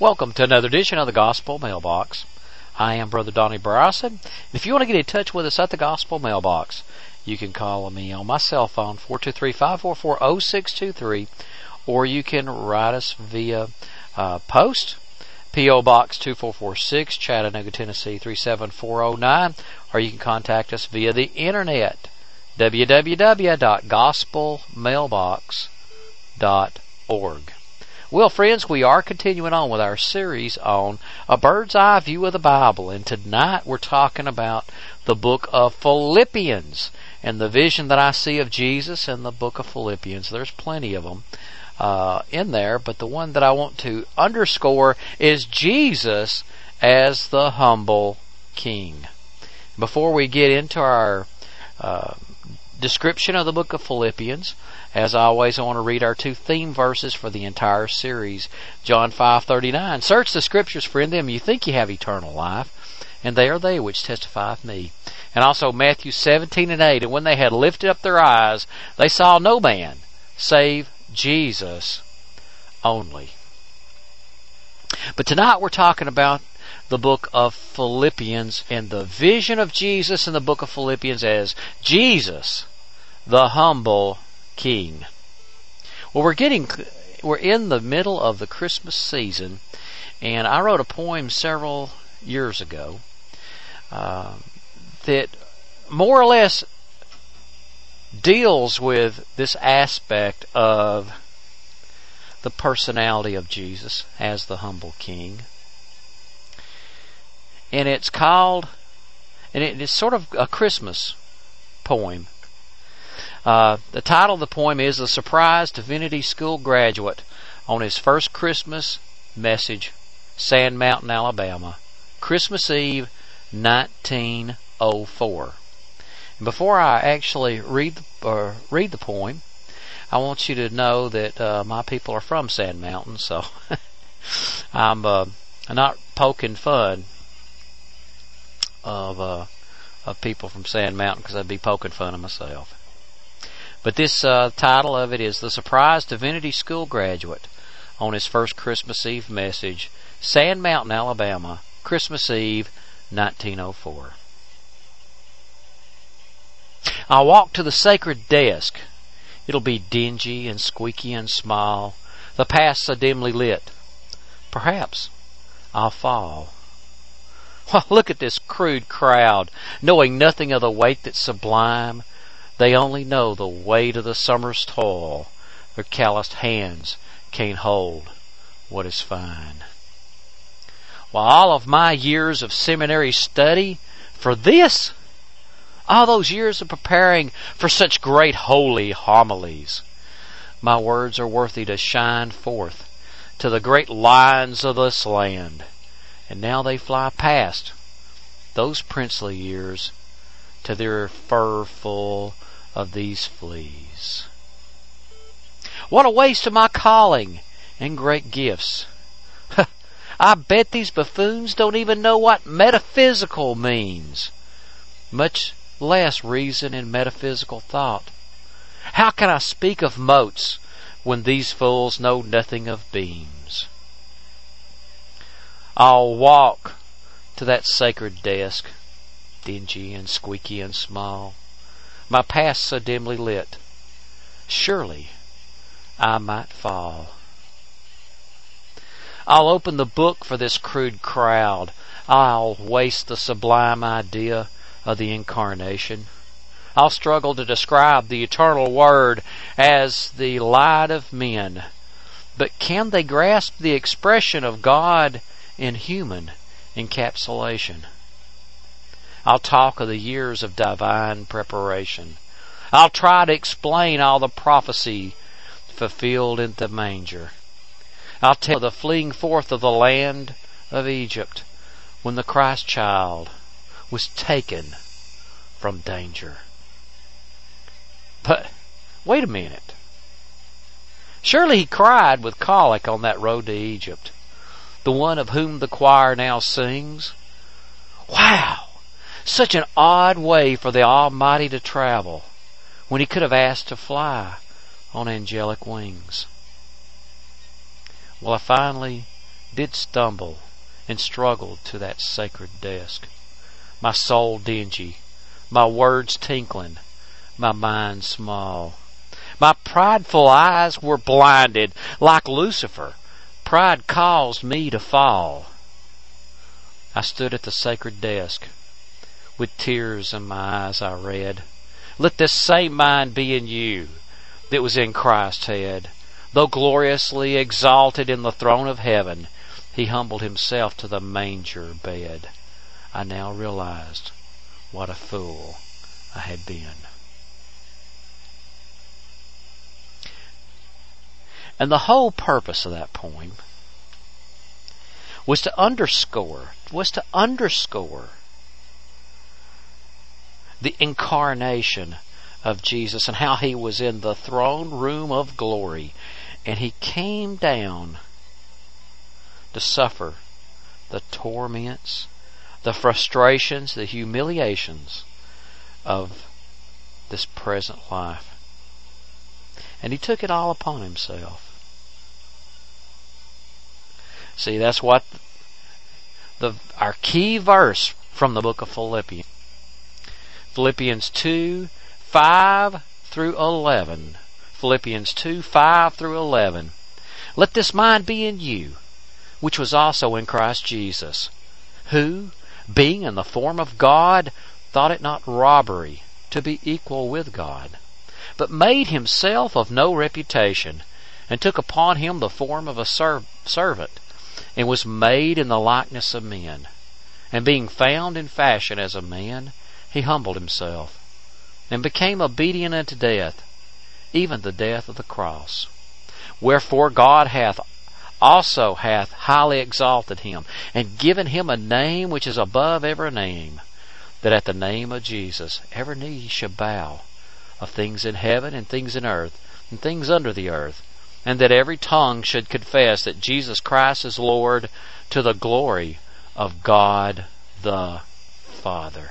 Welcome to another edition of the Gospel Mailbox. I am Brother Donnie Browson. If you want to get in touch with us at the Gospel Mailbox, you can call me on my cell phone, 423-544-0623, or you can write us via post, P.O. Box 2446, Chattanooga, Tennessee 37409, or you can contact us via the internet, www.gospelmailbox.org. Well, friends, we are continuing on with our series on A Bird's Eye View of the Bible, and tonight we're talking about the book of Philippians and the vision that I see of Jesus in the book of Philippians. There's plenty of them in there, but the one that I want to underscore is Jesus as the humble king. Before we get into our description of the book of Philippians, as always, I want to read our two theme verses for the entire series. John 5:39. Search the Scriptures, for in them you think you have eternal life, and they are they which testify of me. And also Matthew 17:8. And when they had lifted up their eyes, they saw no man save Jesus only. But tonight we're talking about the book of Philippians and the vision of Jesus in the book of Philippians as Jesus, the humble king. Well, we're in the middle of the Christmas season, and I wrote a poem several years ago that more or less deals with this aspect of the personality of Jesus as the humble king. And it's called, and it's sort of a Christmas poem. The title of the poem is The Surprised Divinity School Graduate on His First Christmas Message, Sand Mountain, Alabama, Christmas Eve, 1904. And before I actually read the poem, I want you to know that my people are from Sand Mountain, so I'm not poking fun of people from Sand Mountain, because I'd be poking fun of myself. But this title of it is The Surprised Divinity School Graduate on His First Christmas Eve Message, Sand Mountain, Alabama, Christmas Eve, 1904. I'll walk to the sacred desk. It'll be dingy and squeaky and small, the past so dimly lit. Perhaps I'll fall. Well, look at this crude crowd, knowing nothing of the weight that's sublime. They only know the weight of the summer's toil. Their calloused hands can't hold what is fine. While all of my years of seminary study for this, all those years of preparing for such great holy homilies, my words are worthy to shine forth to the great lions of this land. And now they fly past those princely years to their fur full of these fleas. What a waste of my calling and great gifts. I bet these buffoons don't even know what metaphysical means, much less reason in metaphysical thought. How can I speak of motes when these fools know nothing of beams? I'll walk to that sacred desk, dingy and squeaky and small, my past so dimly lit. Surely I might fall. I'll open the book for this crude crowd. I'll waste the sublime idea of the incarnation. I'll struggle to describe the eternal Word as the light of men. But can they grasp the expression of God in human encapsulation? I'll talk of the years of divine preparation. I'll try to explain all the prophecy fulfilled in the manger. I'll tell the fleeing forth of the land of Egypt when the Christ child was taken from danger. But wait a minute. Surely he cried with colic on that road to Egypt, the one of whom the choir now sings. Wow! Such an odd way for the Almighty to travel when He could have asked to fly on angelic wings. Well, I finally did stumble and struggled to that sacred desk, my soul dingy, my words tinkling, my mind small. My prideful eyes were blinded, like Lucifer. Pride caused me to fall. I stood at the sacred desk. With tears in my eyes I read, "Let this same mind be in you that was in Christ's head. Though gloriously exalted in the throne of heaven, he humbled himself to the manger bed." I now realized what a fool I had been. And the whole purpose of that poem was to underscore the incarnation of Jesus and how he was in the throne room of glory, and he came down to suffer the torments, the frustrations, the humiliations of this present life. And he took it all upon himself. See, that's what our key verse from the book of Philippians. Philippians 2, 5 through 11. Philippians 2, 5 through 11. "Let this mind be in you, which was also in Christ Jesus, who, being in the form of God, thought it not robbery to be equal with God, but made himself of no reputation, and took upon him the form of a servant, and was made in the likeness of men. And being found in fashion as a man, he humbled himself, and became obedient unto death, even the death of the cross. Wherefore God hath highly exalted him, and given him a name which is above every name, that at the name of Jesus every knee should bow, of things in heaven and things in earth and things under the earth, and that every tongue should confess that Jesus Christ is Lord, to the glory of God the Father."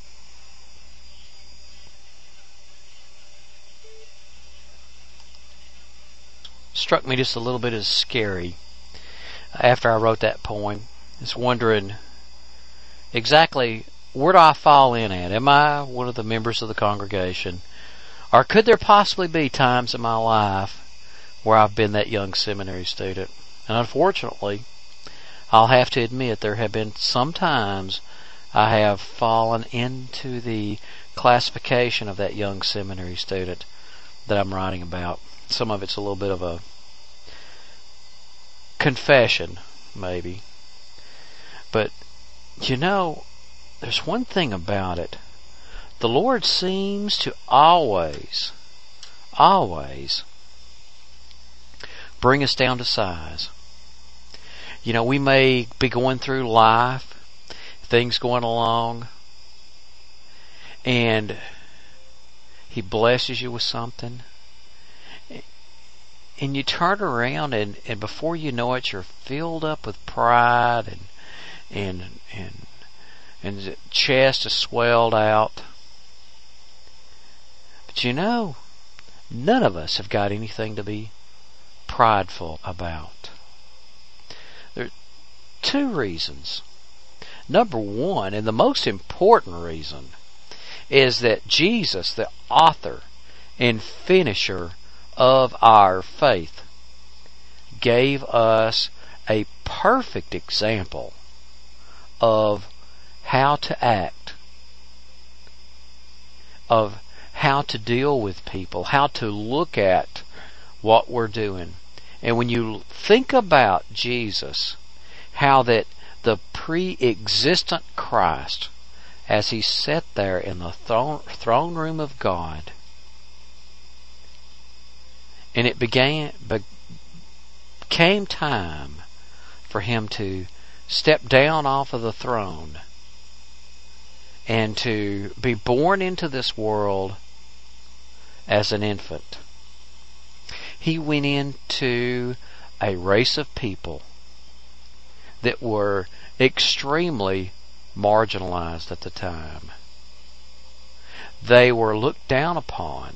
Struck me just a little bit as scary after I wrote that poem. Just wondering exactly, where do I fall in at? Am I one of the members of the congregation? Or could there possibly be times in my life where I've been that young seminary student? And unfortunately, I'll have to admit there have been some times I have fallen into the classification of that young seminary student that I'm writing about. Some of it's a little bit of a confession, maybe. But, there's one thing about it. The Lord seems to always bring us down to size. We may be going through life, things going along, and he blesses you with something, and you turn around and before you know it, you're filled up with pride and the chest is swelled out. But none of us have got anything to be prideful about. There are two reasons. Number one, and the most important reason, is that Jesus, the author and finisher of our faith, gave us a perfect example of how to act, of how to deal with people, how to look at what we're doing. And when you think about Jesus, how that the pre-existent Christ, as he sat there in the throne room of God, and it became time for him to step down off of the throne and to be born into this world as an infant. He went into a race of people that were extremely marginalized at the time. They were looked down upon.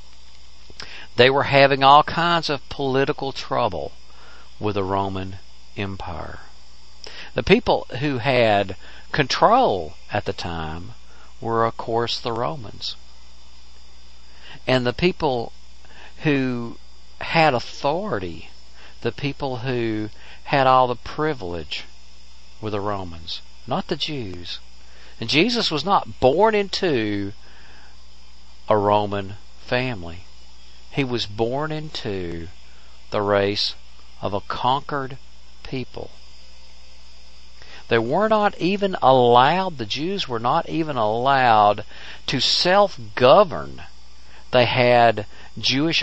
They were having all kinds of political trouble with the Roman empire. The people who had control at the time were, of course, the Romans. And the people who had authority, the people who had all the privilege, were the Romans, not the Jews. And Jesus was not born into a Roman family. He was born into the race of a conquered people. They were not even allowed, the Jews were not even allowed to self-govern. They had Jewish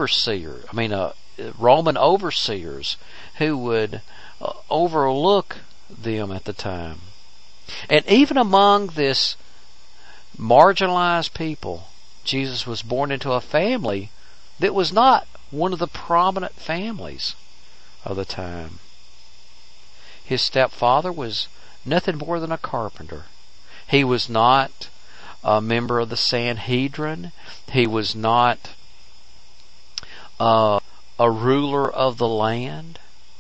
Roman overseers who would overlook them at the time. And even among this marginalized people, Jesus was born into a family that was not one of the prominent families of the time. His stepfather was nothing more than a carpenter. He was not a member of the Sanhedrin. He was not a ruler of the land.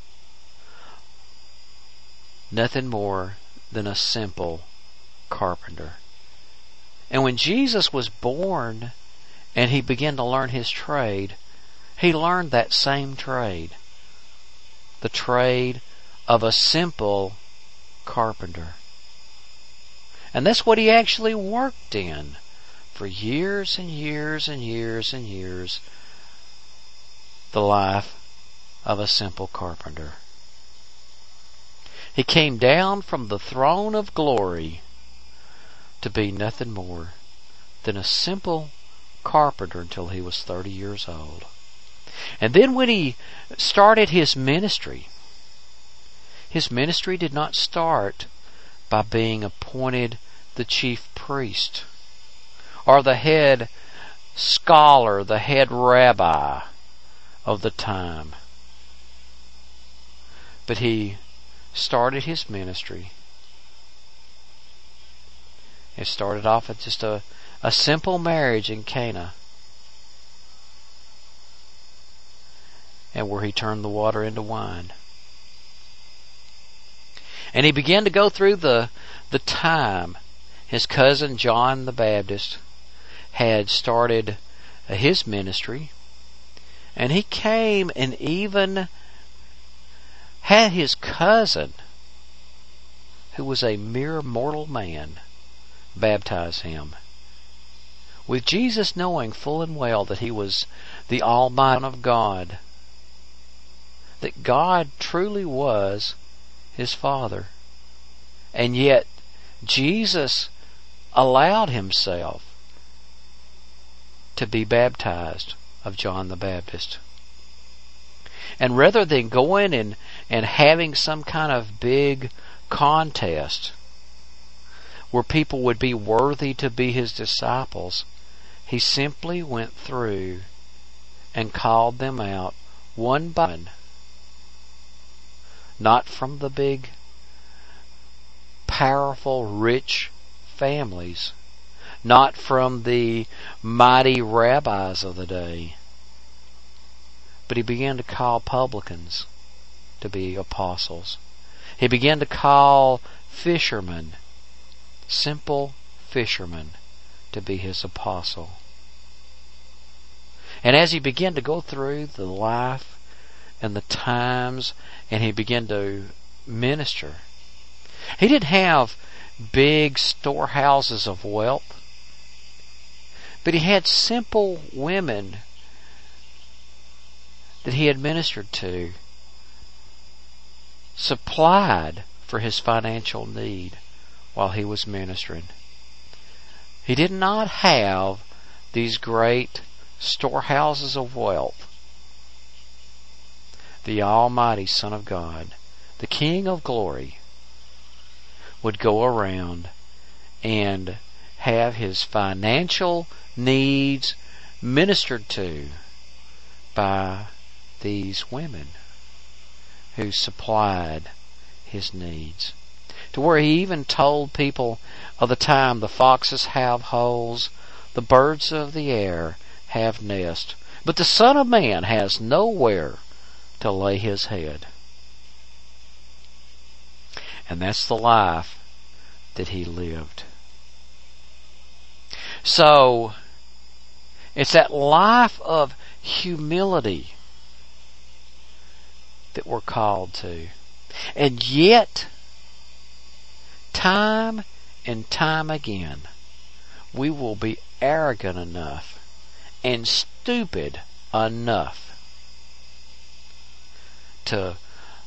Nothing more than a simple carpenter. And when Jesus was born and he began to learn his trade, he learned that same trade. The trade of a simple carpenter. And that's what he actually worked in for years and years and years and years. The life of a simple carpenter. He came down from the throne of glory to be nothing more than a simple carpenter until he was 30 years old. And then when he started his ministry did not start by being appointed the chief priest or the head scholar, the head rabbi of the time. But he started his ministry. It started off at just a simple marriage in Cana, and where he turned the water into wine. And he began to go through the time. His cousin John the Baptist had started his ministry, and he came and even had his cousin, who was a mere mortal man, baptize him. With Jesus knowing full and well that he was the Almighty Son of God, that God truly was his Father. And yet Jesus allowed himself to be baptized of John the Baptist. And rather than going and having some kind of big contest where people would be worthy to be his disciples, he simply went through and called them out one by one. Not from the big, powerful, rich families. Not from the mighty rabbis of the day. But he began to call publicans to be apostles. He began to call fishermen, simple fishermen, to be his apostle. And as he began to go through the life and the times, and he began to minister, he didn't have big storehouses of wealth, but he had simple women that he had ministered to, supplied for his financial need while he was ministering. He did not have these great storehouses of wealth. The Almighty Son of God, the King of Glory, would go around and have his financial needs ministered to by these women who supplied his needs. To where he even told people of the time, the foxes have holes, the birds of the air have nests, but the Son of Man has nowhere to lay his head. And that's the life that he lived. So, it's that life of humility that we're called to. And yet, time and time again, we will be arrogant enough and stupid enough to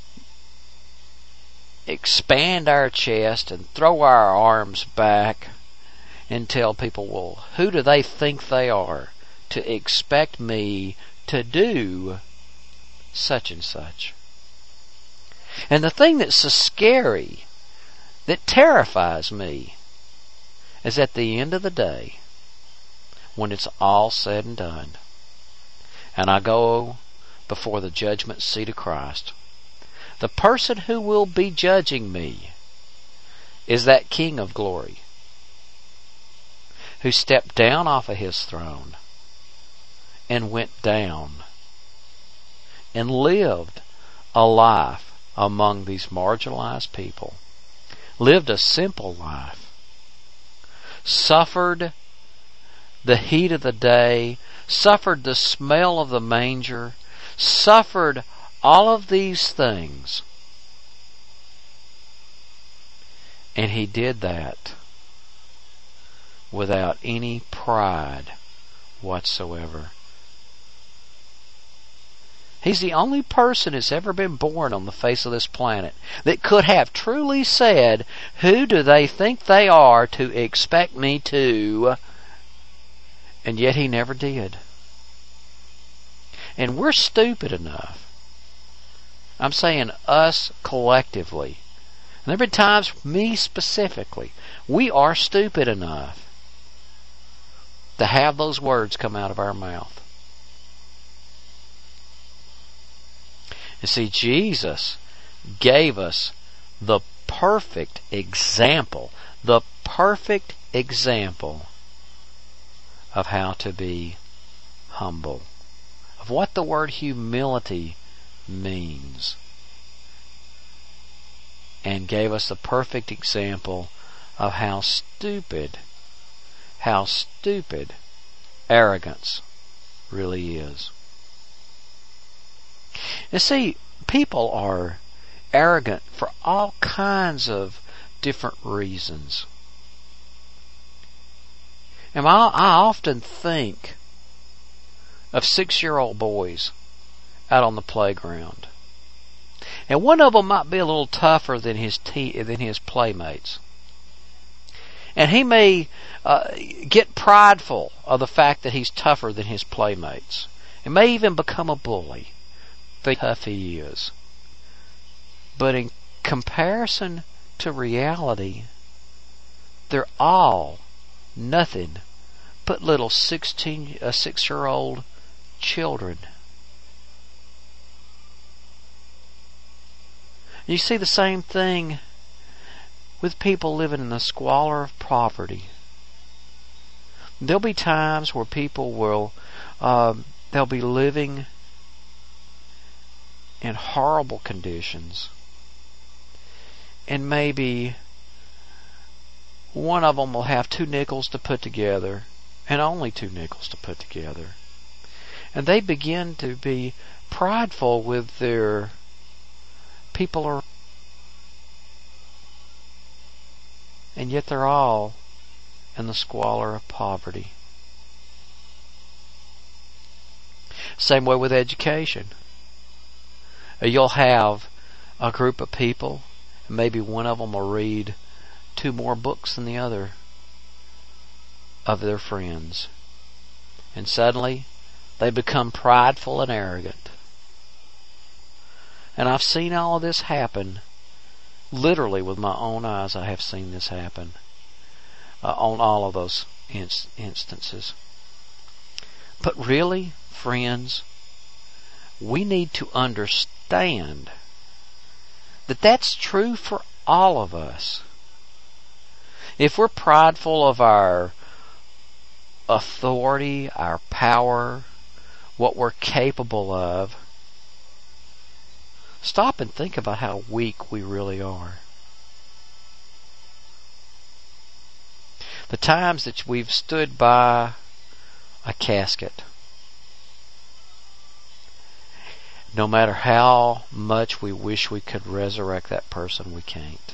expand our chest and throw our arms back and tell people, well, who do they think they are to expect me to do such and such? And the thing that's so scary, that terrifies me, is at the end of the day, when it's all said and done, and I go before the judgment seat of Christ, the person who will be judging me is that King of glory, who stepped down off of his throne and went down and lived a life among these marginalized people, lived a simple life, suffered the heat of the day, suffered the smell of the manger, suffered all of these things. And he did that without any pride whatsoever. He's the only person that's ever been born on the face of this planet that could have truly said, who do they think they are to expect me to? And yet he never did. And we're stupid enough. I'm saying us collectively. And there have been times, me specifically, we are stupid enough to have those words come out of our mouth. You see, Jesus gave us the perfect example of how to be humble, of what the word humility means, and gave us the perfect example of how stupid arrogance really is. You see, people are arrogant for all kinds of different reasons. And I often think of 6-year-old boys out on the playground. And one of them might be a little tougher than his playmates. And he may get prideful of the fact that he's tougher than his playmates. It may even become a bully. How tough he is. But in comparison to reality, they're all nothing but little 6-year-old children. You see the same thing with people living in the squalor of poverty. There'll be times where people will they'll be living in horrible conditions, and maybe one of them will have 2 nickels to put together, and only 2 nickels to put together, and they begin to be prideful with their people around, and yet they're all in the squalor of poverty. Same way with education. You'll have a group of people, and maybe one of them will read 2 more books than the other of their friends. And suddenly, they become prideful and arrogant. And I've seen all of this happen, literally with my own eyes. I have seen this happen on all of those instances. But really, friends, we need to understand that that's true for all of us. If we're prideful of our authority, our power, what we're capable of, stop and think about how weak we really are. The times that we've stood by a casket. No matter how much we wish we could resurrect that person, we can't.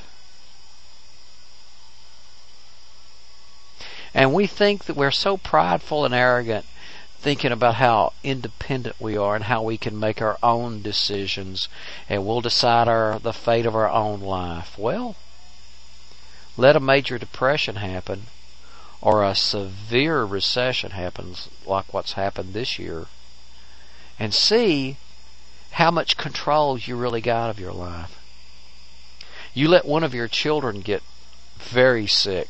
And we think that we're so prideful and arrogant, thinking about how independent we are and how we can make our own decisions and we'll decide the fate of our own life. Well, let a major depression happen or a severe recession happens like what's happened this year, and see how much control you really got of your life. You let one of your children get very sick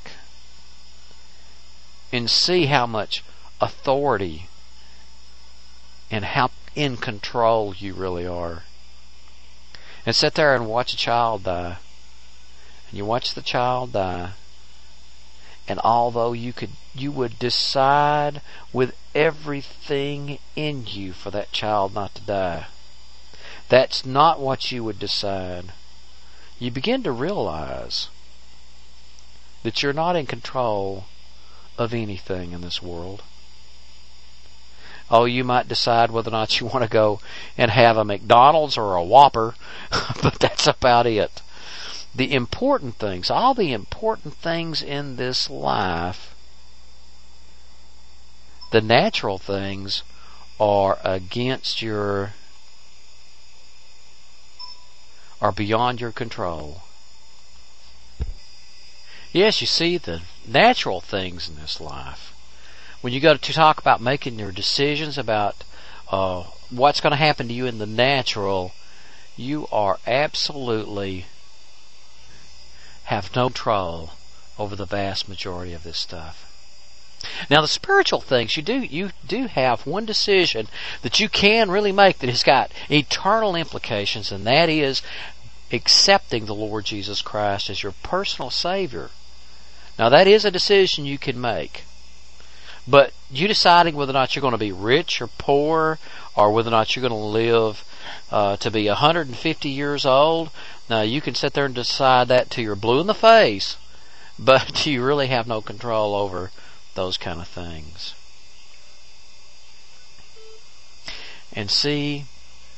and see how much authority and how in control you really are. And sit there and watch a child die. And you watch the child die, and although you would decide with everything in you for that child not to die, that's not what you would decide. You begin to realize that you're not in control of anything in this world. Oh, you might decide whether or not you want to go and have a McDonald's or a Whopper, but that's about it. The important things, all the important things in this life, the natural things are beyond your control. Yes, you see, the natural things in this life, when you go to talk about making your decisions about what's going to happen to you in the natural, you are absolutely have no control over the vast majority of this stuff. Now, the spiritual things, you do have one decision that you can really make that has got eternal implications, and that is accepting the Lord Jesus Christ as your personal Savior. Now, that is a decision you can make. But you deciding whether or not you're going to be rich or poor, or whether or not you're going to live to be 150 years old, now you can sit there and decide that till you're blue in the face, but you really have no control over those kind of things. And see,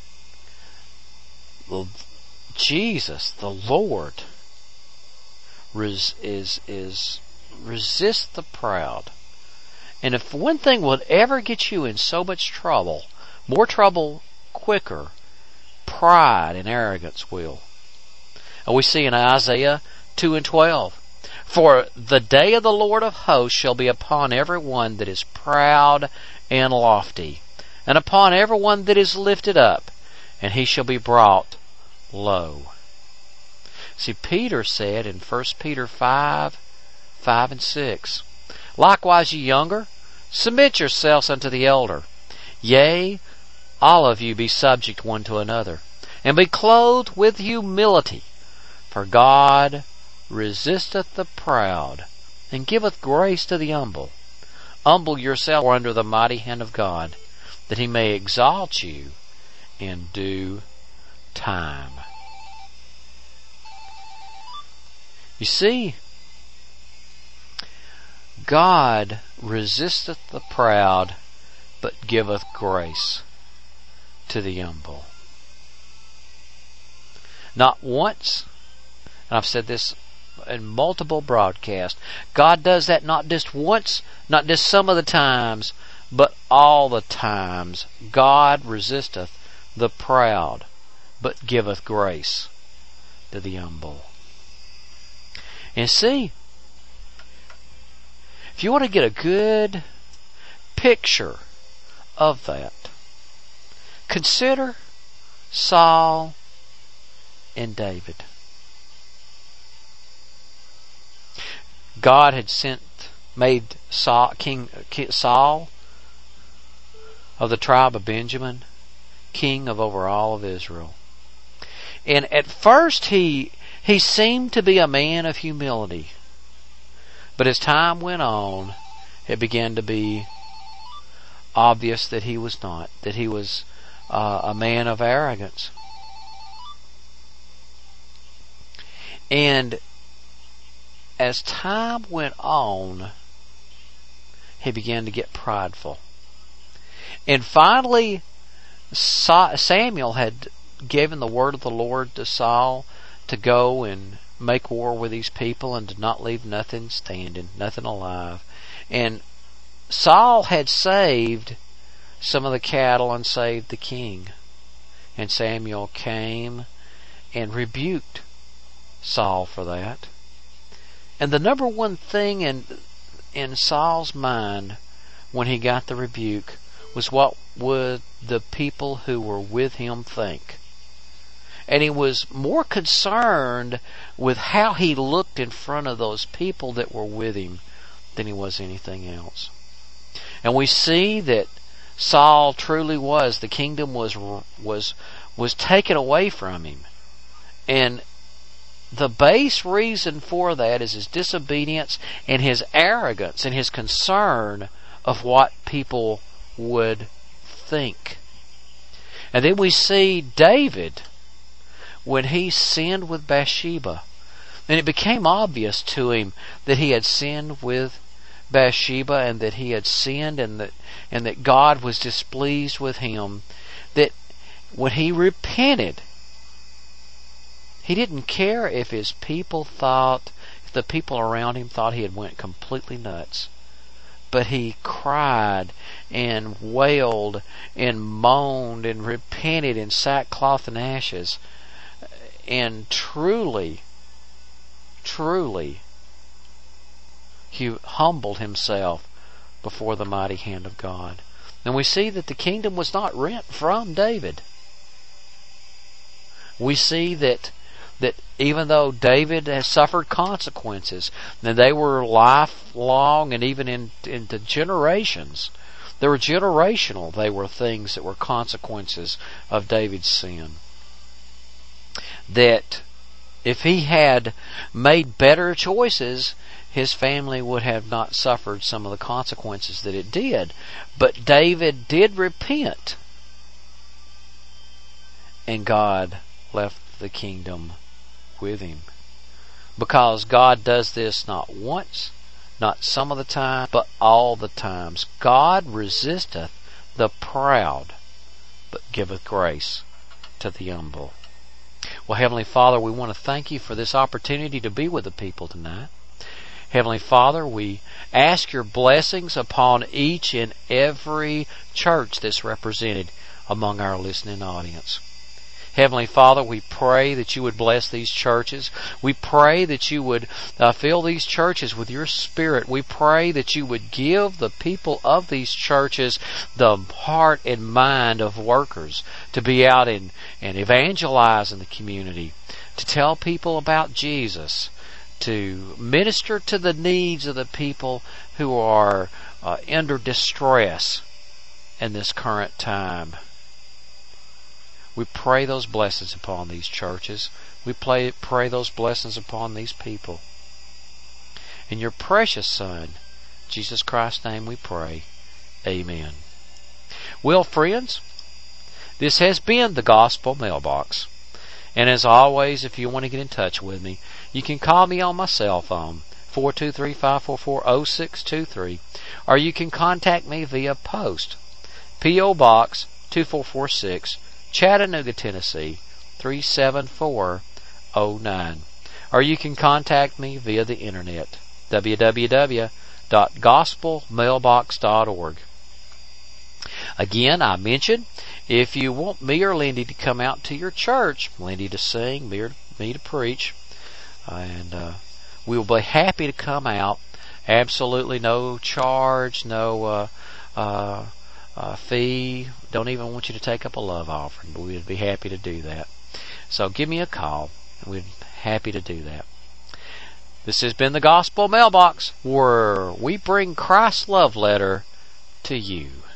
Jesus, the Lord, resist the proud. And if one thing would ever get you in so much trouble, more trouble quicker, pride and arrogance will. And we see in Isaiah 2:12, for the day of the Lord of hosts shall be upon every one that is proud and lofty, and upon every one that is lifted up, and he shall be brought low. See, Peter said in 1 Peter 5:5-6, likewise, ye younger, submit yourselves unto the elder. Yea, all of you be subject one to another, and be clothed with humility. For God resisteth the proud, and giveth grace to the humble. Humble yourself under the mighty hand of God, that he may exalt you in due time. You see, God resisteth the proud, but giveth grace to the humble. Not once, and I've said this in multiple broadcasts, God does that not just once, not just some of the times, but all the times. God resisteth the proud, but giveth grace to the humble. And see, if you want to get a good picture of that, consider Saul and David. God had made King Saul of the tribe of Benjamin king of over all of Israel. And at first he seemed to be a man of humility. But as time went on, it began to be obvious that he was not, that he was a man of arrogance. as time went on, he began to get prideful. And finally, Samuel had given the word of the Lord to Saul to go and make war with these people and to not leave nothing standing, nothing alive. And Saul had saved some of the cattle and saved the king. And Samuel came and rebuked Saul for that. And the number one thing in Saul's mind when he got the rebuke was, what would the people who were with him think? And he was more concerned with how he looked in front of those people that were with him than he was anything else. And we see that Saul truly was, the kingdom was taken away from him. And the base reason for that is his disobedience and his arrogance and his concern of what people would think. And then we see David, when he sinned with Bathsheba, and it became obvious to him that he had sinned with Bathsheba and that he had sinned and that God was displeased with him, that when he repented, he didn't care if his people thought, if the people around him thought he had went completely nuts. But he cried and wailed and moaned and repented in sackcloth and ashes, and truly he humbled himself before the mighty hand of God. And we see that the kingdom was not rent from David. We see that even though David has suffered consequences, and they were lifelong and even into generations, they were generational. They were things that were consequences of David's sin. That if he had made better choices, his family would have not suffered some of the consequences that it did. But David did repent, and God left the kingdom with him. Because God does this not once, not some of the time, but all the times. God resisteth the proud, but giveth grace to the humble. Well, Heavenly Father, we want to thank you for this opportunity to be with the people tonight. Heavenly Father, we ask your blessings upon each and every church that's represented among our listening audience. Heavenly Father, we pray that you would bless these churches. We pray that you would fill these churches with your Spirit. We pray that you would give the people of these churches the heart and mind of workers to be out and evangelize in the community, to tell people about Jesus, to minister to the needs of the people who are under distress in this current time. We pray those blessings upon these churches. We pray those blessings upon these people. In your precious Son, Jesus Christ's name we pray. Amen. Well, friends, this has been the Gospel Mailbox. And as always, if you want to get in touch with me, you can call me on my cell phone, 423-544-0623, or you can contact me via post, P.O. Box 2446, Chattanooga, Tennessee 37409. Or you can contact me via the internet, www.gospelmailbox.org. Again, I mentioned, if you want me or Lindy to come out to your church, Lindy to sing, me to preach, and we will be happy to come out. Absolutely no charge, no fee. Don't even want you to take up a love offering, but we'd be happy to do that. So give me a call, and we'd be happy to do that. This has been the Gospel Mailbox, where we bring Christ's love letter to you.